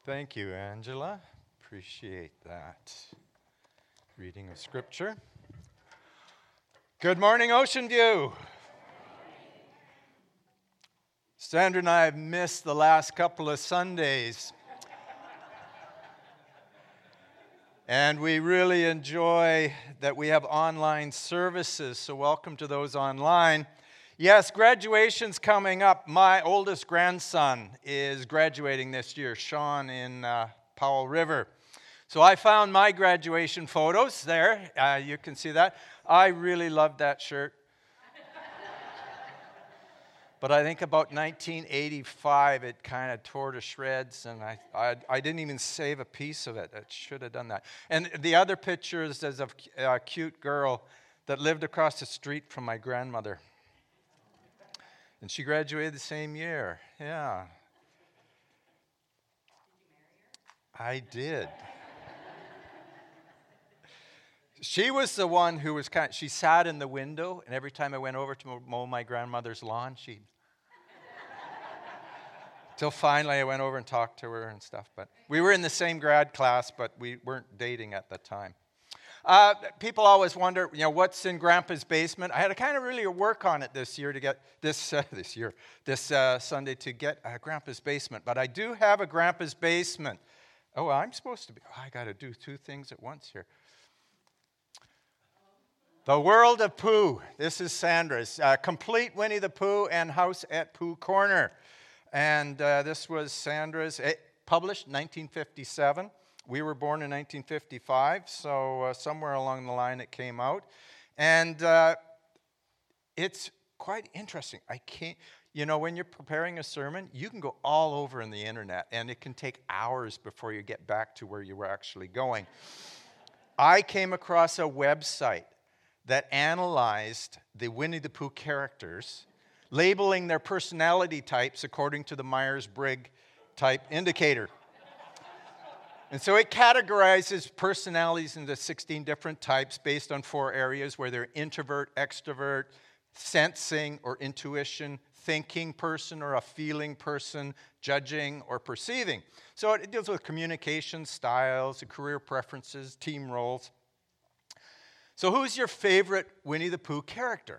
Thank you, Angela. Appreciate that. Reading of Scripture. Good morning, Ocean View. Sandra and I have missed the last couple of Sundays. And we really enjoy that we have online services, so welcome to those online. Yes, graduation's coming up. My oldest grandson is graduating this year, Sean, in Powell River. So I found my graduation photos there. You can see that. I really loved that shirt. But I think about 1985, it kind of tore to shreds, and I didn't even save a piece of it. I should have done that. And the other pictures is of a cute girl that lived across the street from my grandmother. And she graduated the same year. Yeah. I did. She was the one who was she sat in the window, and every time I went over to mow my grandmother's lawn, till finally I went over and talked to her and stuff. But we were in the same grad class, but we weren't dating at the time. People always wonder, what's in Grandpa's basement. I had to kind of really work on it this year to get this Sunday to get Grandpa's basement. But I do have a Grandpa's basement. Oh, I'm supposed to be. I got to do two things at once here. The World of Pooh. This is Sandra's. Complete Winnie the Pooh and House at Pooh Corner. And this was Sandra's. It published in 1957. We were born in 1955, so somewhere along the line it came out. And it's quite interesting. When you're preparing a sermon, you can go all over in the internet, and it can take hours before you get back to where you were actually going. I came across a website that analyzed the Winnie the Pooh characters, labeling their personality types according to the Myers-Briggs type indicator. And so it categorizes personalities into 16 different types based on 4 areas where they're introvert, extrovert, sensing or intuition, thinking person or a feeling person, judging or perceiving. So it deals with communication styles, career preferences, team roles. So who's your favorite Winnie the Pooh character?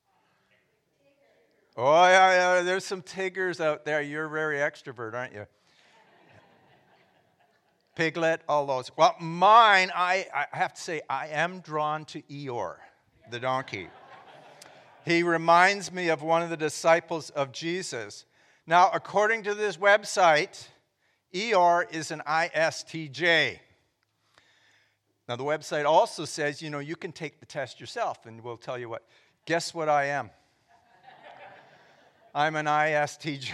Oh, yeah, there's some Tiggers out there. You're very extrovert, aren't you? Piglet, all those. Well, mine, I have to say, I am drawn to Eeyore, the donkey. He reminds me of one of the disciples of Jesus. Now, according to this website, Eeyore is an ISTJ. Now, the website also says, you can take the test yourself, and we'll tell you what. Guess what I am? I'm an ISTJ.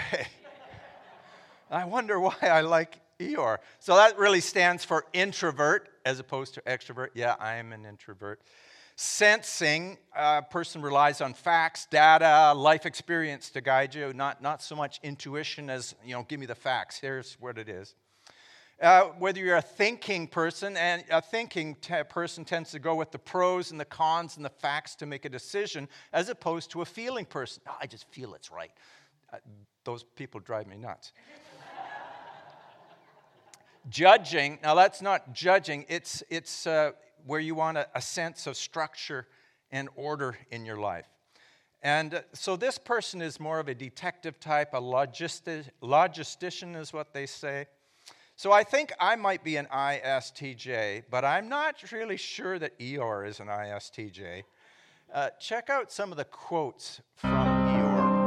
I wonder why I like Eeyore. So that really stands for introvert as opposed to extrovert. Yeah, I am an introvert. Sensing, a person relies on facts, data, life experience to guide you, not so much intuition as, give me the facts, here's what it is. Whether you're a thinking person, and a thinking person tends to go with the pros and the cons and the facts to make a decision, as opposed to a feeling person. Oh, I just feel it's right. Those people drive me nuts. Judging, now that's not judging, it's where you want a sense of structure and order in your life. And so this person is more of a detective type, a logistician is what they say. So I think I might be an ISTJ, but I'm not really sure that Eeyore is an ISTJ. Check out some of the quotes from Eeyore.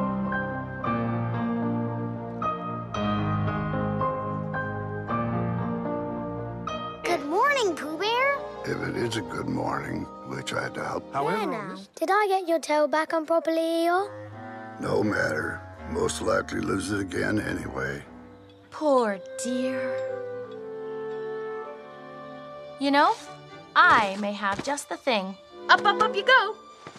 Good morning, Pooh Bear. If it is a good morning, which I doubt. However, now, did I get your tail back on properly, Eeyore? No matter. Most likely lose it again anyway. Poor dear. I may have just the thing. Up, up, up you go.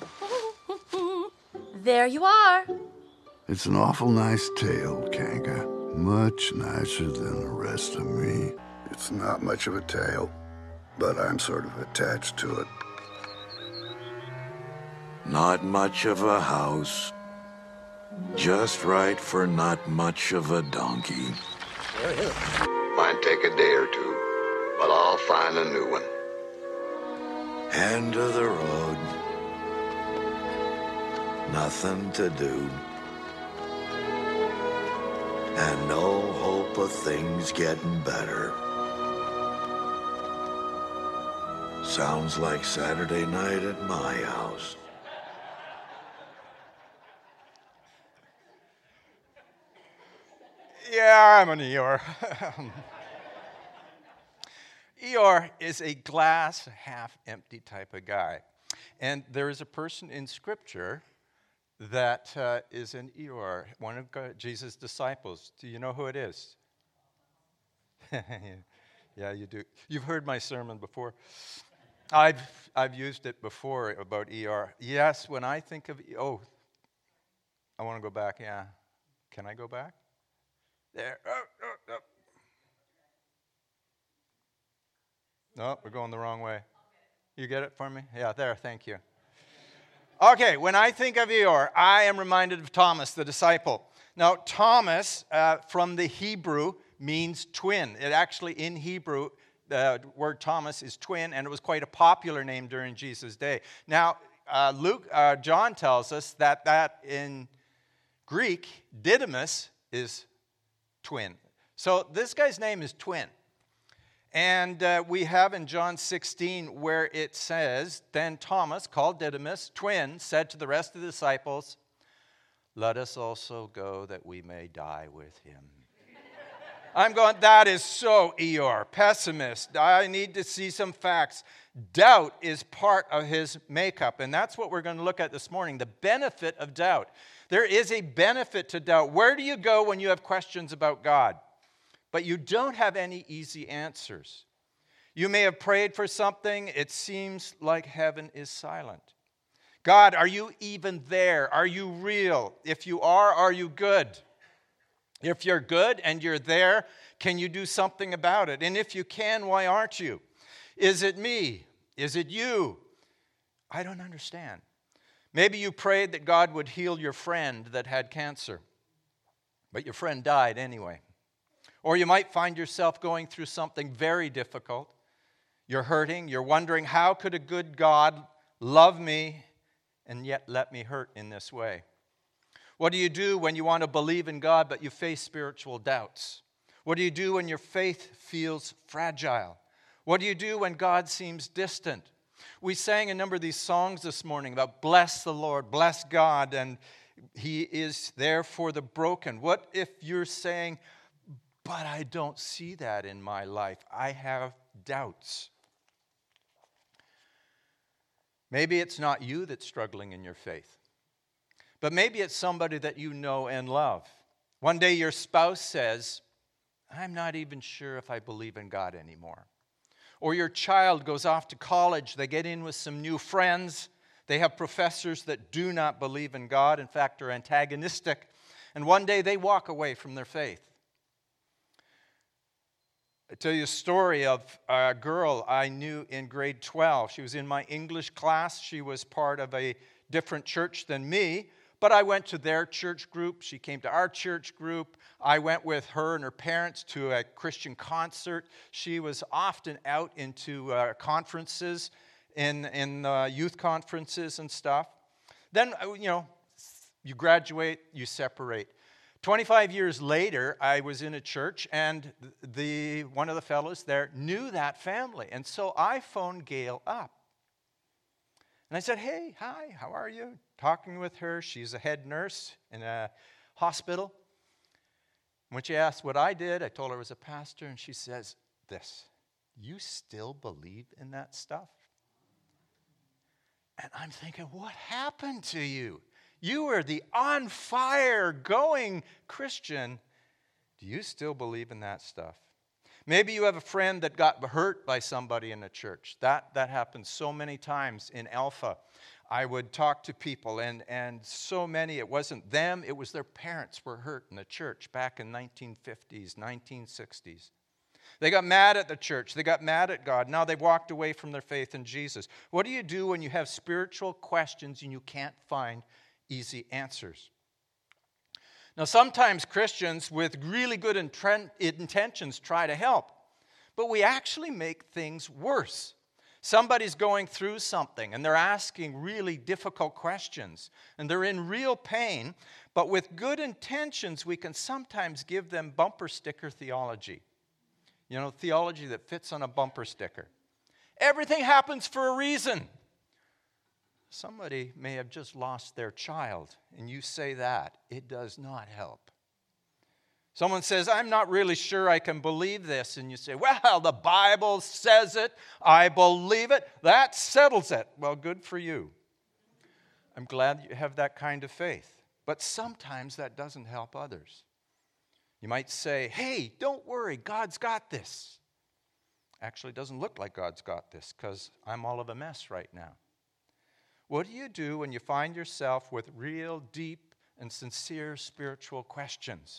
There you are. It's an awful nice tail, Kanga. Much nicer than the rest of me. It's not much of a tail, but I'm sort of attached to it. Not much of a house. Just right for not much of a donkey. Might take a day or two, but I'll find a new one. End of the road. Nothing to do. And no hope of things getting better. Sounds like Saturday night at my house. Yeah, I'm an Eeyore. Eeyore is a glass half empty type of guy. And there is a person in Scripture that is an Eeyore, one of Jesus' disciples. Do you know who it is? Yeah, you do. You've heard my sermon before. I've used it before about Eeyore. Yes, when I think of, I want to go back, yeah. Can I go back? There. Oh. No, we're going the wrong way. You get it for me? Yeah, there, thank you. Okay, when I think of Eeyore, I am reminded of Thomas, the disciple. Now, Thomas, from the Hebrew, means twin. It actually, in Hebrew, the word Thomas is twin, and it was quite a popular name during Jesus' day. Now, John tells us that in Greek, Didymus is twin. So this guy's name is Twin. And we have in John 16 where it says, then Thomas, called Didymus, twin, said to the rest of the disciples, let us also go that we may die with him. I'm going, that is so Eeyore, pessimist. I need to see some facts. Doubt is part of his makeup, and that's what we're going to look at this morning, the benefit of doubt. There is a benefit to doubt. Where do you go when you have questions about God, but you don't have any easy answers? You may have prayed for something. It seems like heaven is silent. God, are you even there? Are you real? If you are you good? If you're good and you're there, can you do something about it? And if you can, why aren't you? Is it me? Is it you? I don't understand. Maybe you prayed that God would heal your friend that had cancer, but your friend died anyway. Or you might find yourself going through something very difficult. You're hurting. You're wondering, how could a good God love me and yet let me hurt in this way? What do you do when you want to believe in God, but you face spiritual doubts? What do you do when your faith feels fragile? What do you do when God seems distant? We sang a number of these songs this morning about bless the Lord, bless God, and He is there for the broken. What if you're saying, but I don't see that in my life? I have doubts. Maybe it's not you that's struggling in your faith, but maybe it's somebody that you know and love. One day your spouse says, I'm not even sure if I believe in God anymore. Or your child goes off to college, they get in with some new friends, they have professors that do not believe in God, in fact are antagonistic, and one day they walk away from their faith. I tell you a story of a girl I knew in grade 12. She was in my English class. She was part of a different church than me, but I went to their church group. She came to our church group. I went with her and her parents to a Christian concert. She was often out into conferences, in youth conferences and stuff. Then, you graduate, you separate. 25 years later, I was in a church, and one of the fellows there knew that family. And so I phoned Gail up. And I said, hey, hi, how are you? Talking with her. She's a head nurse in a hospital. When she asked what I did, I told her I was a pastor, and she says this, you still believe in that stuff? And I'm thinking, what happened to you? You were the on-fire, going Christian. Do you still believe in that stuff? Maybe you have a friend that got hurt by somebody in the church. That happens so many times in Alpha. I would talk to people, and so many, it wasn't them, it was their parents were hurt in the church back in 1950s, 1960s. They got mad at the church. They got mad at God. Now they've walked away from their faith in Jesus. What do you do when you have spiritual questions and you can't find easy answers? Now, sometimes Christians with really good intentions try to help, but we actually make things worse. Somebody's going through something, and they're asking really difficult questions, and they're in real pain, but with good intentions, we can sometimes give them bumper sticker theology. You know, theology that fits on a bumper sticker. Everything happens for a reason. Somebody may have just lost their child, and you say that. It does not help. Someone says, I'm not really sure I can believe this. And you say, well, the Bible says it. I believe it. That settles it. Well, good for you. I'm glad you have that kind of faith. But sometimes that doesn't help others. You might say, hey, don't worry, God's got this. Actually, it doesn't look like God's got this because I'm all of a mess right now. What do you do when you find yourself with real, deep, and sincere spiritual questions?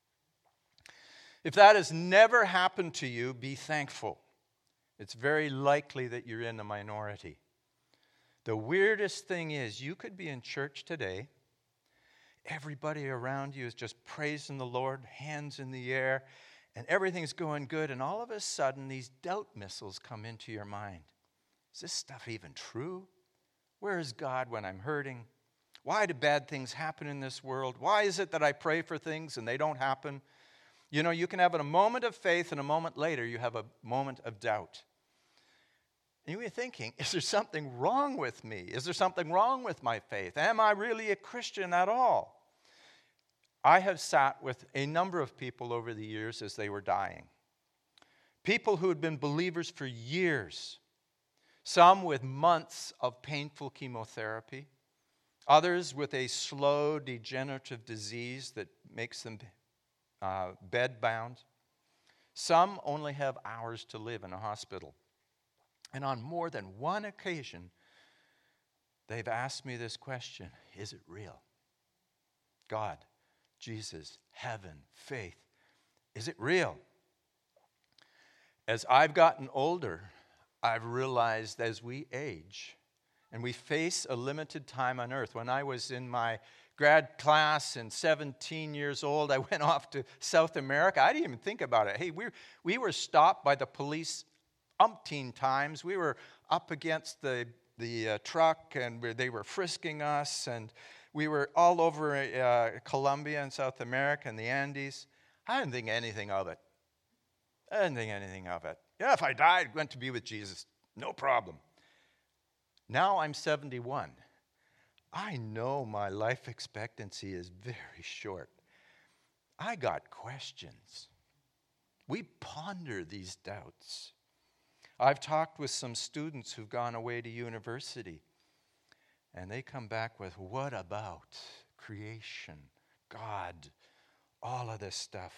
If that has never happened to you, be thankful. It's very likely that you're in a minority. The weirdest thing is you could be in church today. Everybody around you is just praising the Lord, hands in the air, and everything's going good. And all of a sudden, these doubt missiles come into your mind. Is this stuff even true? Where is God when I'm hurting? Why do bad things happen in this world? Why is it that I pray for things and they don't happen? You know, you can have a moment of faith and a moment later you have a moment of doubt. And you're thinking, is there something wrong with me? Is there something wrong with my faith? Am I really a Christian at all? I have sat with a number of people over the years as they were dying. People who had been believers for years. Some with months of painful chemotherapy. Others with a slow degenerative disease that makes them bedbound. Some only have hours to live in a hospital. And on more than one occasion, they've asked me this question: is it real? God, Jesus, heaven, faith, is it real? As I've gotten older, I've realized as we age and we face a limited time on earth. When I was in my grad class and 17 years old, I went off to South America. I didn't even think about it. Hey, we were stopped by the police umpteen times. We were up against the truck and they were frisking us, and we were all over Colombia and South America and the Andes. I didn't think anything of it. Yeah, if I died, went to be with Jesus, no problem. Now I'm 71. I know my life expectancy is very short. I got questions. We ponder these doubts. I've talked with some students who've gone away to university, and they come back with, what about creation, God, all of this stuff?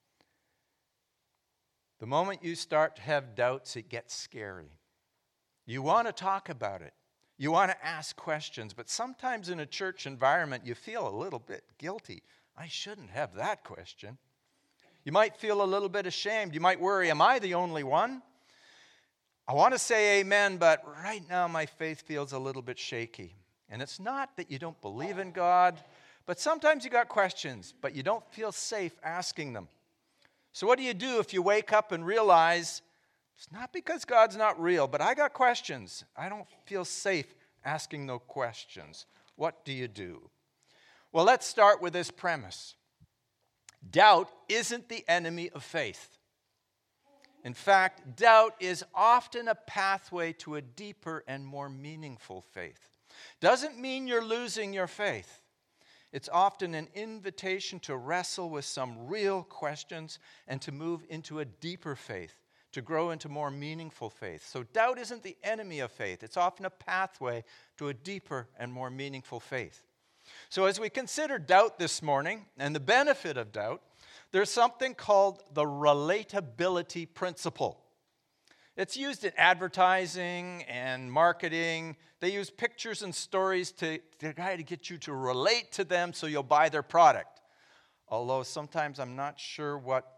The moment you start to have doubts, it gets scary. You want to talk about it. You want to ask questions, but sometimes in a church environment, you feel a little bit guilty. I shouldn't have that question. You might feel a little bit ashamed. You might worry, am I the only one? I want to say amen, but right now my faith feels a little bit shaky. And it's not that you don't believe in God, but sometimes you got questions, but you don't feel safe asking them. So what do you do if you wake up and realize it's not because God's not real, but I got questions. I don't feel safe asking no questions. What do you do? Well, let's start with this premise. Doubt isn't the enemy of faith. In fact, doubt is often a pathway to a deeper and more meaningful faith. Doesn't mean you're losing your faith. It's often an invitation to wrestle with some real questions and to move into a deeper faith, to grow into more meaningful faith. So doubt isn't the enemy of faith. It's often a pathway to a deeper and more meaningful faith. So as we consider doubt this morning and the benefit of doubt, there's something called the relatability principle. It's used in advertising and marketing. They use pictures and stories to try to get you to relate to them so you'll buy their product. Although sometimes I'm not sure what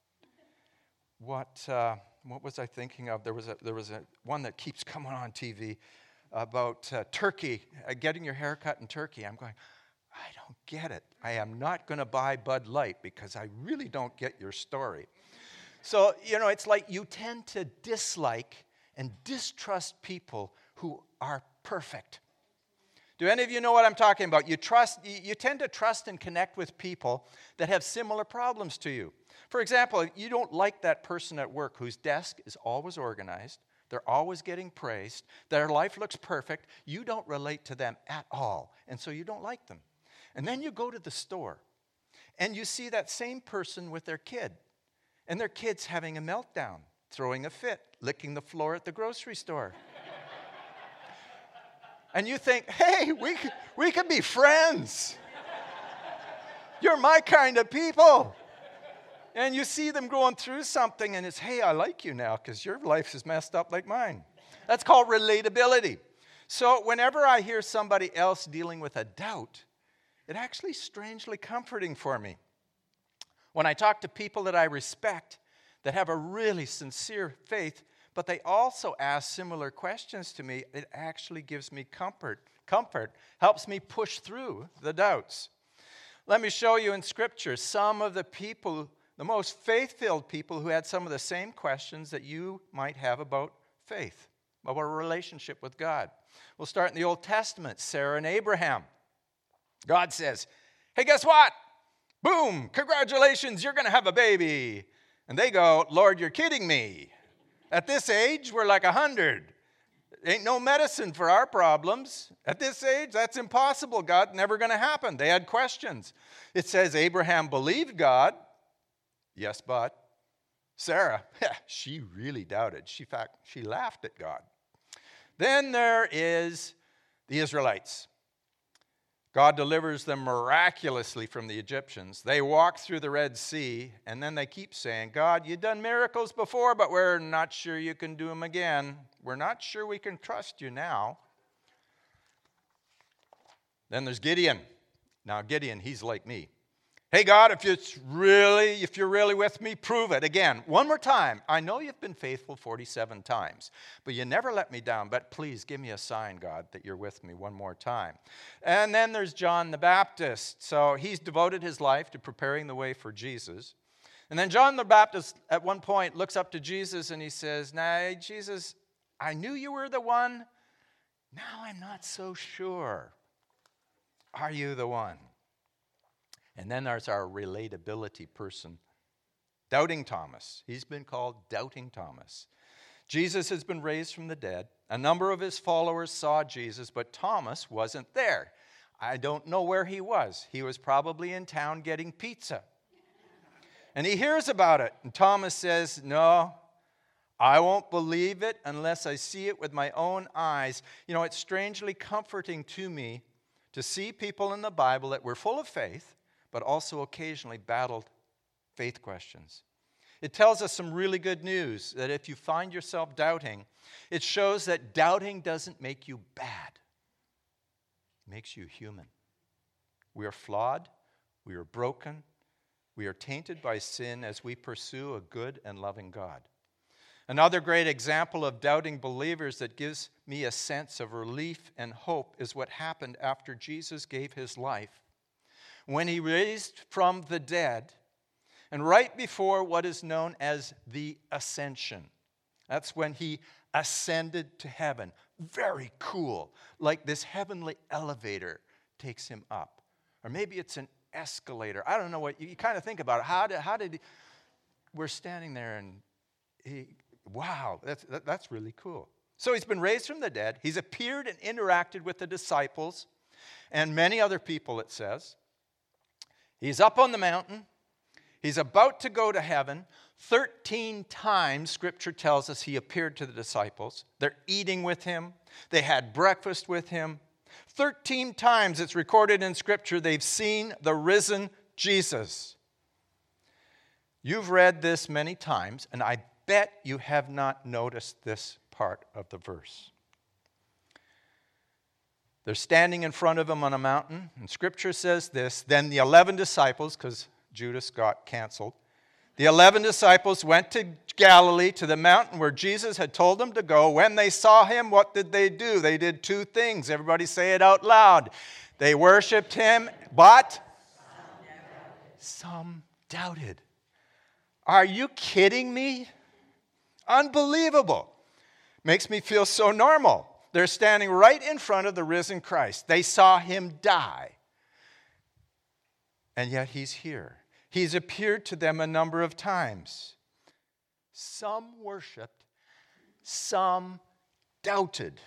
was I thinking of? There was a one that keeps coming on TV about Turkey, getting your hair cut in Turkey. I'm going, I don't get it. I am not going to buy Bud Light because I really don't get your story. So, it's like you tend to dislike and distrust people who are perfect. Do any of you know what I'm talking about? You tend to trust and connect with people that have similar problems to you. For example, you don't like that person at work whose desk is always organized, they're always getting praised, their life looks perfect. You don't relate to them at all, and so you don't like them. And then you go to the store, and you see that same person with their kid, and their kid's having a meltdown, throwing a fit, licking the floor at the grocery store. And you think, hey, we could be friends. You're my kind of people. And you see them going through something, and it's, hey, I like you now because your life is messed up like mine. That's called relatability. So whenever I hear somebody else dealing with a doubt, it's actually strangely comforting for me. When I talk to people that I respect, that have a really sincere faith, but they also ask similar questions to me, it actually gives me comfort, helps me push through the doubts. Let me show you in Scripture some of the people, the most faith-filled people who had some of the same questions that you might have about faith, about a relationship with God. We'll start in the Old Testament, Sarah and Abraham. God says, hey, guess what? Boom, congratulations, you're going to have a baby. And they go, Lord, you're kidding me. At this age, we're like 100. Ain't no medicine for our problems. At this age, that's impossible, God, never going to happen. They had questions. It says Abraham believed God. Yes, but Sarah, she really doubted. In fact, she laughed at God. Then there is the Israelites. God delivers them miraculously from the Egyptians. They walk through the Red Sea, and then they keep saying, God, you've done miracles before, but we're not sure you can do them again. We're not sure we can trust you now. Then there's Gideon. Now, Gideon, he's like me. Hey, God, if you're really with me, prove it. Again, one more time. I know you've been faithful 47 times, but you never let me down. But please give me a sign, God, that you're with me one more time. And then there's John the Baptist. So he's devoted his life to preparing the way for Jesus. And then John the Baptist, at one point, looks up to Jesus and he says, nah, Jesus, I knew you were the one. Now I'm not so sure. Are you the one? And then there's our relatability person, Doubting Thomas. He's been called Doubting Thomas. Jesus has been raised from the dead. A number of his followers saw Jesus, but Thomas wasn't there. I don't know where he was. He was probably in town getting pizza. And he hears about it. And Thomas says, no, I won't believe it unless I see it with my own eyes. You know, it's strangely comforting to me to see people in the Bible that were full of faith, but also occasionally battled faith questions. It tells us some really good news, that if you find yourself doubting, it shows that doubting doesn't make you bad. It makes you human. We are flawed, we are broken, we are tainted by sin as we pursue a good and loving God. Another great example of doubting believers that gives me a sense of relief and hope is what happened after Jesus gave his life. When he raised from the dead, and right before what is known as the ascension. That's when he ascended to heaven. Very cool. Like this heavenly elevator takes him up. Or maybe it's an escalator. I don't know what, you kind of think about it. How did he, we're standing there and wow, that's really cool. So he's been raised from the dead. He's appeared and interacted with the disciples and many other people, it says. He's up on the mountain. He's about to go to heaven. 13 times, Scripture tells us, he appeared to the disciples. They're eating with him. They had breakfast with him. 13 times, it's recorded in Scripture, they've seen the risen Jesus. You've read this many times, and I bet you have not noticed this part of the verse. They're standing in front of him on a mountain, and Scripture says this, then the 11 disciples, because Judas got canceled, the 11 disciples went to Galilee to the mountain where Jesus had told them to go. When they saw him, what did they do? They did two things. Everybody say it out loud. They worshiped him, but some doubted. Are you kidding me? Unbelievable. Makes me feel so normal. They're standing right in front of the risen Christ. They saw him die. And yet he's here. He's appeared to them a number of times. Some worshiped, some doubted.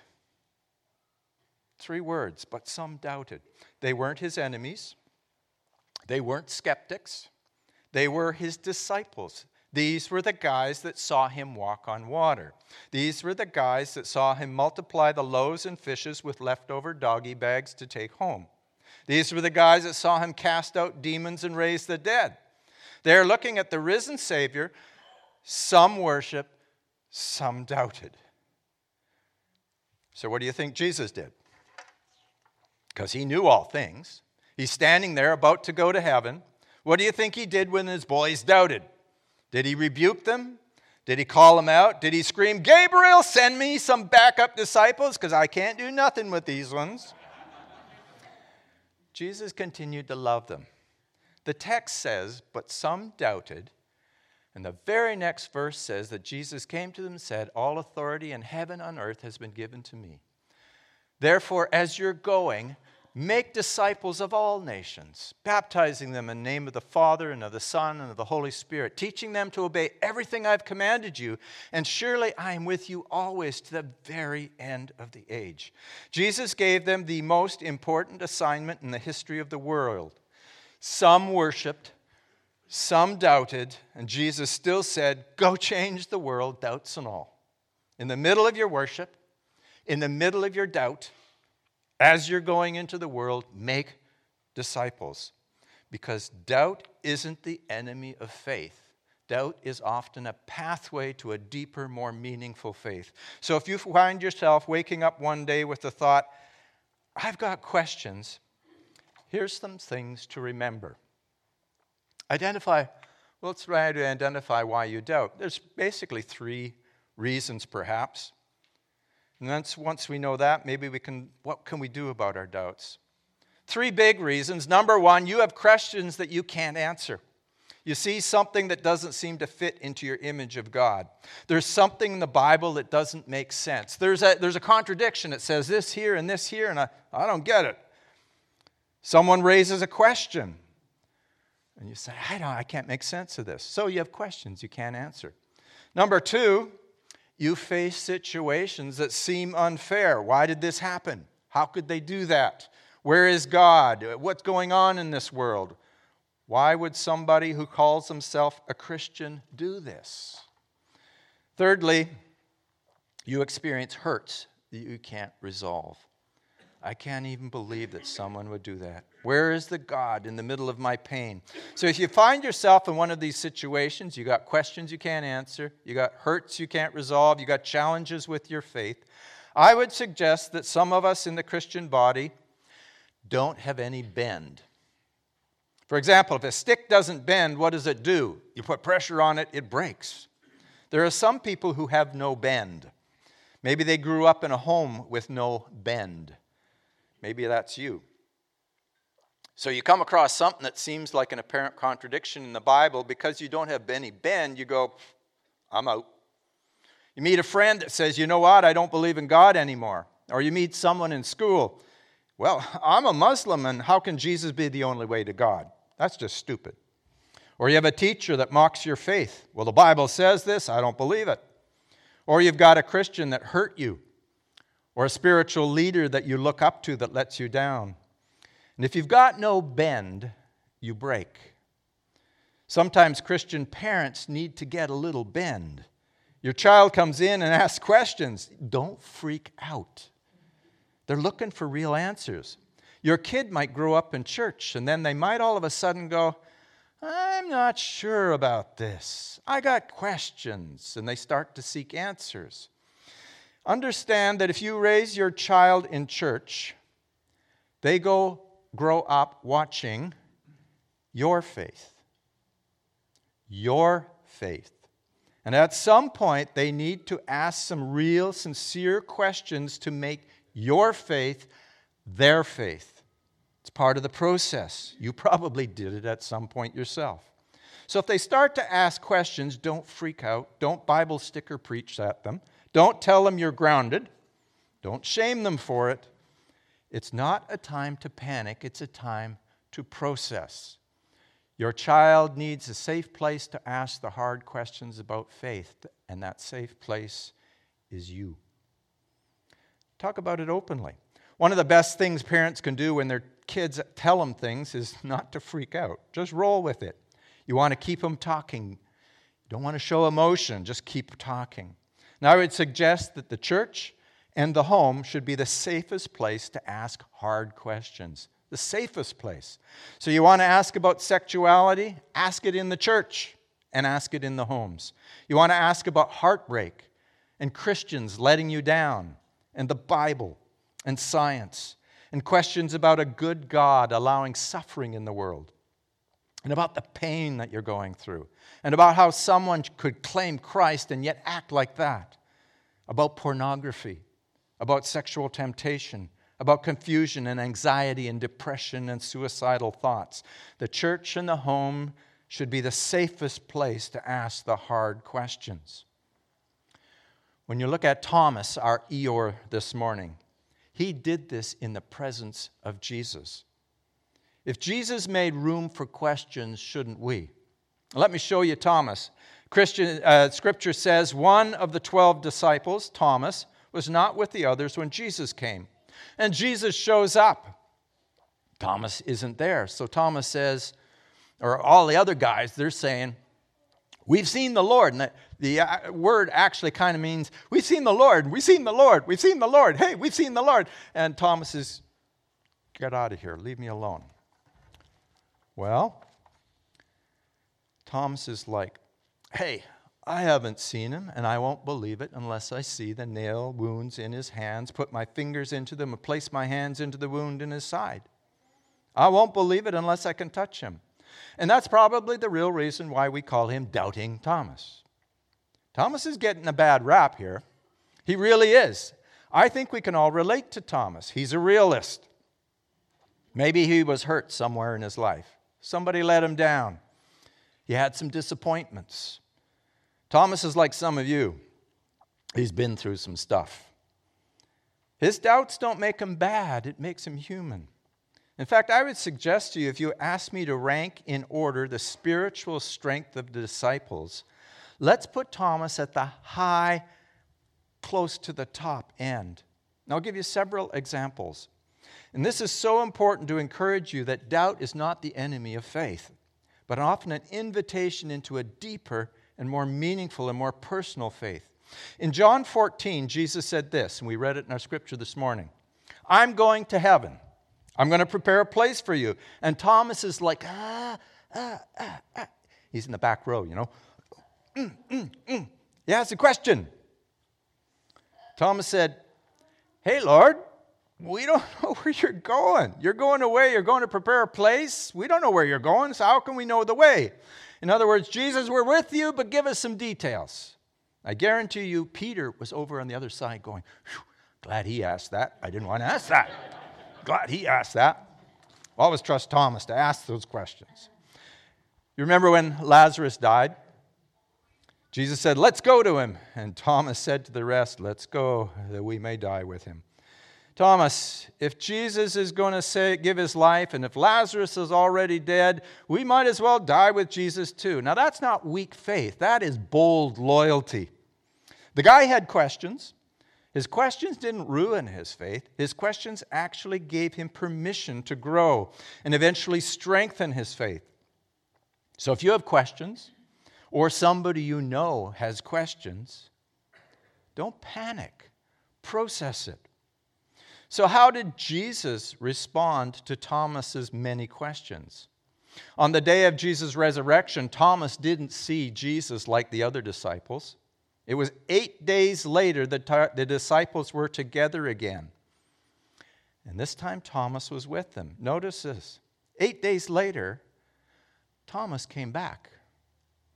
3 words, but some doubted. They weren't his enemies. They weren't skeptics. They were his disciples. These were the guys that saw him walk on water. These were the guys that saw him multiply the loaves and fishes with leftover doggy bags to take home. These were the guys that saw him cast out demons and raise the dead. They're looking at the risen Savior. Some worshiped, some doubted. So what do you think Jesus did? Because he knew all things. He's standing there about to go to heaven. What do you think he did when his boys doubted? Did he rebuke them? Did he call them out? Did he scream, Gabriel, send me some backup disciples because I can't do nothing with these ones? Jesus continued to love them. The text says, but some doubted. And the very next verse says that Jesus came to them and said, all authority in heaven and on earth has been given to me. Therefore, as you're going, make disciples of all nations, baptizing them in the name of the Father and of the Son and of the Holy Spirit, teaching them to obey everything I've commanded you, and surely I am with you always to the very end of the age. Jesus gave them the most important assignment in the history of the world. Some worshiped, some doubted, and Jesus still said, go change the world, doubts and all. In the middle of your worship, in the middle of your doubt, as you're going into the world, make disciples. Because doubt isn't the enemy of faith. Doubt is often a pathway to a deeper, more meaningful faith. So if you find yourself waking up one day with the thought, I've got questions, here's some things to remember. Let's try to identify why you doubt. There's basically 3 reasons, perhaps. And then once we know that, what can we do about our doubts? 3 big reasons. Number 1, you have questions that you can't answer. You see something that doesn't seem to fit into your image of God. There's something in the Bible that doesn't make sense. There's a contradiction. It says this here, and I don't get it. Someone raises a question, and you say, I can't make sense of this. So you have questions you can't answer. Number 2, you face situations that seem unfair. Why did this happen? How could they do that? Where is God? What's going on in this world? Why would somebody who calls himself a Christian do this? Thirdly, you experience hurts that you can't resolve. I can't even believe that someone would do that. Where is the God in the middle of my pain? So if you find yourself in one of these situations, you got questions you can't answer, you got hurts you can't resolve, you got challenges with your faith, I would suggest that some of us in the Christian body don't have any bend. For example, if a stick doesn't bend, what does it do? You put pressure on it, it breaks. There are some people who have no bend. Maybe they grew up in a home with no bend. Maybe that's you. So you come across something that seems like an apparent contradiction in the Bible. Because you don't have any bend, you go, I'm out. You meet a friend that says, you know what, I don't believe in God anymore. Or you meet someone in school, well, I'm a Muslim, and how can Jesus be the only way to God? That's just stupid. Or you have a teacher that mocks your faith. Well, the Bible says this, I don't believe it. Or you've got a Christian that hurt you. Or a spiritual leader that you look up to that lets you down. And if you've got no bend, you break. Sometimes Christian parents need to get a little bend. Your child comes in and asks questions. Don't freak out. They're looking for real answers. Your kid might grow up in church, and then they might all of a sudden go, I'm not sure about this. I got questions. And they start to seek answers. Understand that if you raise your child in church, they grow up watching your faith. Your faith. And at some point, they need to ask some real, sincere questions to make your faith their faith. It's part of the process. You probably did it at some point yourself. So if they start to ask questions, don't freak out. Don't Bible sticker preach at them. Don't tell them you're grounded. Don't shame them for it. It's not a time to panic. It's a time to process. Your child needs a safe place to ask the hard questions about faith, and that safe place is you. Talk about it openly. One of the best things parents can do when their kids tell them things is not to freak out. Just roll with it. You want to keep them talking. You don't want to show emotion. Just keep talking. Now, I would suggest that the church and the home should be the safest place to ask hard questions. The safest place. So you want to ask about sexuality? Ask it in the church and ask it in the homes. You want to ask about heartbreak and Christians letting you down and the Bible and science and questions about a good God allowing suffering in the world and about the pain that you're going through and about how someone could claim Christ and yet act like that, about pornography, about sexual temptation, about confusion and anxiety and depression and suicidal thoughts. The church and the home should be the safest place to ask the hard questions. When you look at Thomas, our Eeyore this morning, he did this in the presence of Jesus. If Jesus made room for questions, shouldn't we? Let me show you Thomas. Scripture says one of the 12 disciples, Thomas, was not with the others when Jesus came. And Jesus shows up. Thomas isn't there. So Thomas says, or all the other guys, they're saying, we've seen the Lord. And the word actually kind of means, we've seen the Lord, we've seen the Lord, we've seen the Lord. Hey, we've seen the Lord. And Thomas is, get out of here, leave me alone. Well, Thomas is like, hey, I haven't seen him, and I won't believe it unless I see the nail wounds in his hands, put my fingers into them, and place my hands into the wound in his side. I won't believe it unless I can touch him. And that's probably the real reason why we call him Doubting Thomas. Thomas is getting a bad rap here. He really is. I think we can all relate to Thomas. He's a realist. Maybe he was hurt somewhere in his life. Somebody let him down. He had some disappointments. Thomas is like some of you. He's been through some stuff. His doubts don't make him bad. It makes him human. In fact, I would suggest to you, if you ask me to rank in order the spiritual strength of the disciples, let's put Thomas at the high, close to the top end. And I'll give you several examples. And this is so important to encourage you that doubt is not the enemy of faith, but often an invitation into a deeper and more meaningful and more personal faith. In John 14, Jesus said this, and we read it in our scripture this morning. I'm going to heaven. I'm going to prepare a place for you. And Thomas is like, He's in the back row, you know. He asked a question. Thomas said, hey, Lord, we don't know where you're going. You're going away. You're going to prepare a place. We don't know where you're going, so how can we know the way? In other words, Jesus, we're with you, but give us some details. I guarantee you, Peter was over on the other side going, glad he asked that. I didn't want to ask that. Glad he asked that. Always trust Thomas to ask those questions. You remember when Lazarus died? Jesus said, let's go to him. And Thomas said to the rest, let's go, that we may die with him. Thomas, if Jesus is going to give his life, and if Lazarus is already dead, we might as well die with Jesus too. Now, that's not weak faith. That is bold loyalty. The guy had questions. His questions didn't ruin his faith. His questions actually gave him permission to grow and eventually strengthen his faith. So if you have questions, or somebody you know has questions, don't panic. Process it. So how did Jesus respond to Thomas's many questions? On the day of Jesus' resurrection, Thomas didn't see Jesus like the other disciples. It was 8 days later that the disciples were together again. And this time Thomas was with them. Notice this. 8 days later, Thomas came back.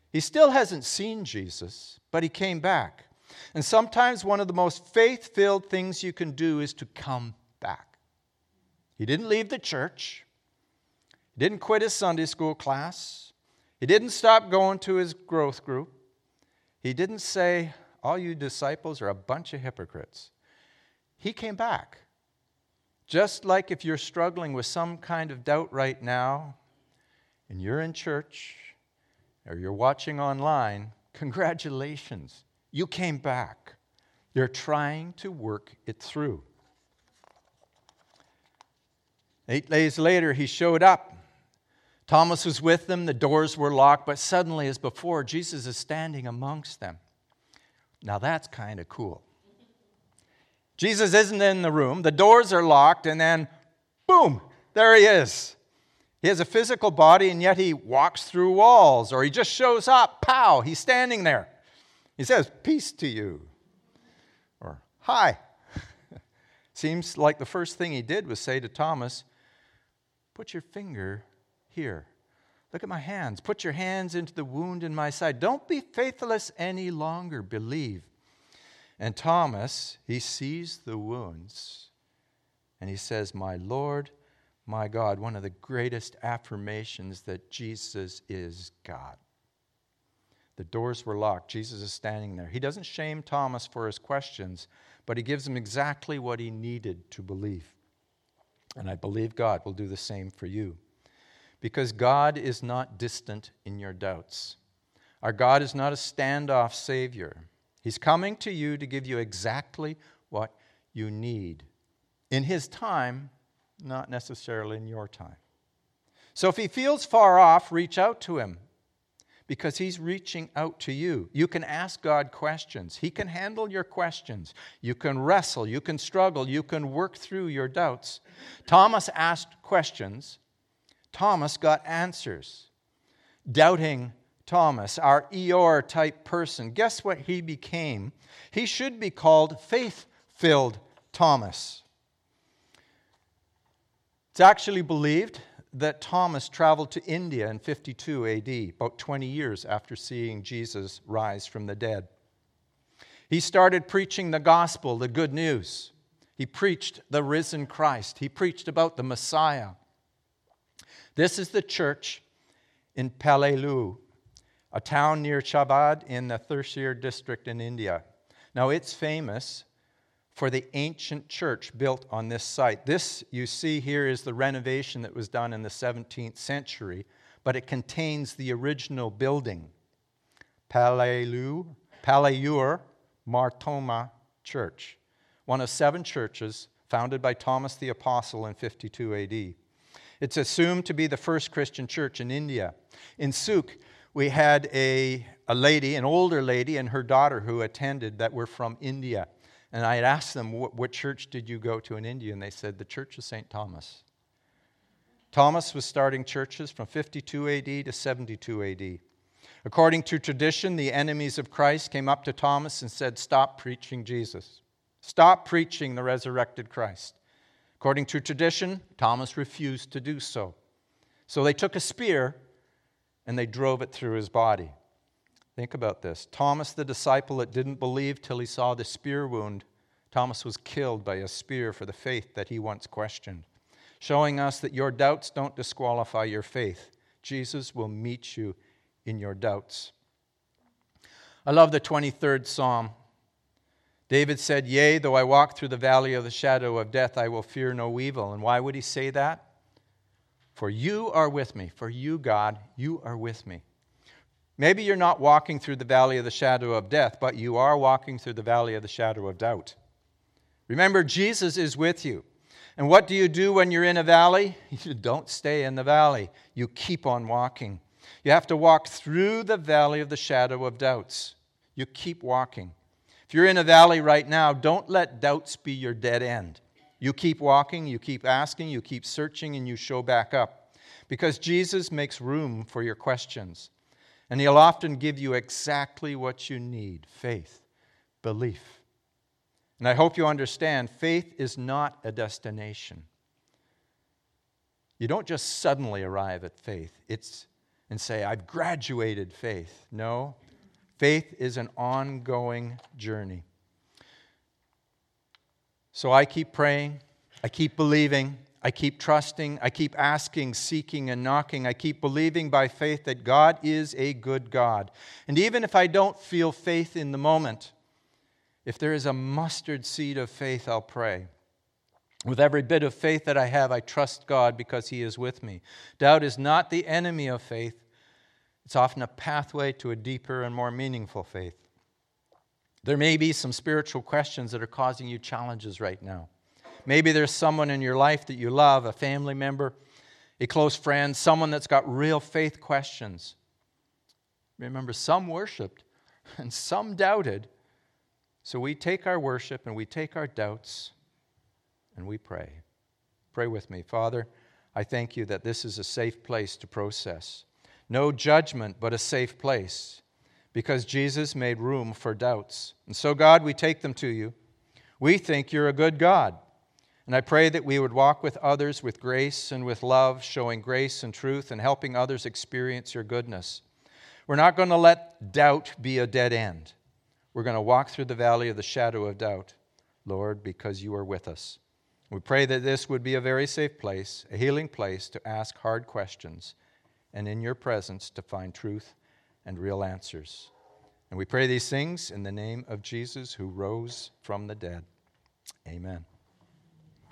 He still hasn't seen Jesus, but he came back. And sometimes one of the most faith-filled things you can do is to come back. He didn't leave the church. He didn't quit his Sunday school class. He didn't stop going to his growth group. He didn't say, all you disciples are a bunch of hypocrites. He came back. Just like if you're struggling with some kind of doubt right now, and you're in church, or you're watching online, congratulations. You came back. You're trying to work it through. 8 days later, he showed up. Thomas was with them. The doors were locked, but suddenly, as before, Jesus is standing amongst them. Now that's kind of cool. Jesus isn't in the room. The doors are locked, and then, boom, there he is. He has a physical body, and yet he walks through walls, or he just shows up, pow, he's standing there. He says, peace to you, or hi. Seems like the first thing he did was say to Thomas, put your finger here. Look at my hands. Put your hands into the wound in my side. Don't be faithless any longer. Believe. And Thomas, he sees the wounds, and he says, my Lord, my God, one of the greatest affirmations that Jesus is God. The doors were locked. Jesus is standing there. He doesn't shame Thomas for his questions, but he gives him exactly what he needed to believe. And I believe God will do the same for you. Because God is not distant in your doubts. Our God is not a standoff Savior. He's coming to you to give you exactly what you need. In His time, not necessarily in your time. So if He feels far off, reach out to Him. Because He's reaching out to you. You can ask God questions. He can handle your questions. You can wrestle. You can struggle. You can work through your doubts. Thomas asked questions. Thomas got answers. Doubting Thomas, our Eeyore type person, guess what he became? He should be called faith-filled Thomas. It's actually believed that Thomas traveled to India in 52 AD, about 20 years after seeing Jesus rise from the dead. He started preaching the gospel, the good news. He preached the risen Christ. He preached about the Messiah. This is the church in Palelu, a town near Chabad in the Thrissur district in India. Now, it's famous for the ancient church built on this site. This, you see here, is the renovation that was done in the 17th century, but it contains the original building, Paleur Martoma Church, one of 7 churches founded by Thomas the Apostle in 52 AD. It's assumed to be the first Christian church in India. In Suk, we had a lady, an older lady, and her daughter who attended that were from India. And I had asked them, what church did you go to in India? And they said, the Church of St. Thomas. Thomas was starting churches from 52 AD to 72 AD. According to tradition, the enemies of Christ came up to Thomas and said, stop preaching Jesus. Stop preaching the resurrected Christ. According to tradition, Thomas refused to do so. So they took a spear and they drove it through his body. Think about this. Thomas, the disciple that didn't believe till he saw the spear wound, Thomas was killed by a spear for the faith that he once questioned, showing us that your doubts don't disqualify your faith. Jesus will meet you in your doubts. I love the 23rd Psalm. David said, yea, though I walk through the valley of the shadow of death, I will fear no evil. And why would he say that? For you are with me. For you, God, you are with me. Maybe you're not walking through the valley of the shadow of death, but you are walking through the valley of the shadow of doubt. Remember, Jesus is with you. And what do you do when you're in a valley? You don't stay in the valley. You keep on walking. You have to walk through the valley of the shadow of doubts. You keep walking. If you're in a valley right now, don't let doubts be your dead end. You keep walking, you keep asking, you keep searching, and you show back up. Because Jesus makes room for your questions. And He'll often give you exactly what you need: faith, belief. And I hope you understand, faith is not a destination. You don't just suddenly arrive at faith. It's and say, I've graduated faith. No, faith is an ongoing journey. So I keep praying, I keep believing, I keep trusting, I keep asking, seeking, and knocking. I keep believing by faith that God is a good God. And even if I don't feel faith in the moment, if there is a mustard seed of faith, I'll pray. With every bit of faith that I have, I trust God because He is with me. Doubt is not the enemy of faith. It's often a pathway to a deeper and more meaningful faith. There may be some spiritual questions that are causing you challenges right now. Maybe there's someone in your life that you love, a family member, a close friend, someone that's got real faith questions. Remember, some worshiped and some doubted. So we take our worship and we take our doubts and we pray. Pray with me. Father, I thank you that this is a safe place to process. No judgment, but a safe place, because Jesus made room for doubts. And so, God, we take them to you. We think you're a good God. And I pray that we would walk with others with grace and with love, showing grace and truth and helping others experience your goodness. We're not going to let doubt be a dead end. We're going to walk through the valley of the shadow of doubt, Lord, because you are with us. We pray that this would be a very safe place, a healing place to ask hard questions, and in your presence to find truth and real answers. And we pray these things in the name of Jesus, who rose from the dead. Amen.